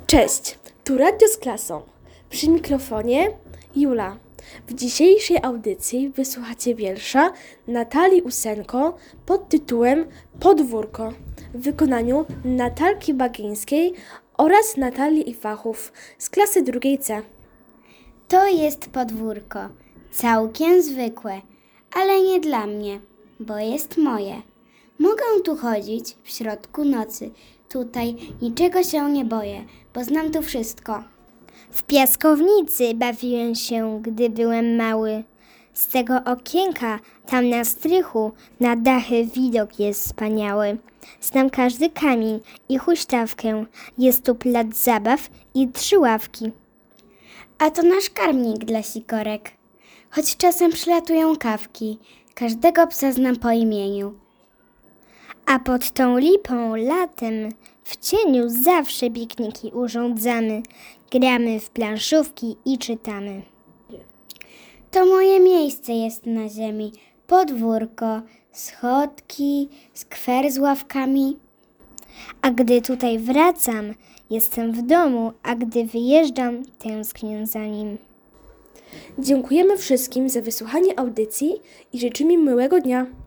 Cześć, tu Radio z klasą. Przy mikrofonie Jula. W dzisiejszej audycji wysłuchacie wiersza Natalii Usenko pod tytułem Podwórko w wykonaniu Natalki Bagińskiej oraz Natalii Iwachów z klasy 2C. To jest podwórko, całkiem zwykłe, ale nie dla mnie, bo jest moje. Mogę tu chodzić w środku nocy, tutaj niczego się nie boję, bo znam tu wszystko. W piaskownicy bawiłem się, gdy byłem mały. Z tego okienka, tam na strychu, na dachy widok jest wspaniały. Znam każdy kamień i huśtawkę, jest tu plac zabaw i 3 ławki. A to nasz karmnik dla sikorek. Choć czasem przylatują kawki, każdego psa znam po imieniu. A pod tą lipą latem w cieniu zawsze pikniki urządzamy. Gramy w planszówki i czytamy. To moje miejsce jest na ziemi, podwórko, schodki, skwer z ławkami. A gdy tutaj wracam, jestem w domu, a gdy wyjeżdżam, tęsknię za nim. Dziękujemy wszystkim za wysłuchanie audycji i życzymy miłego dnia.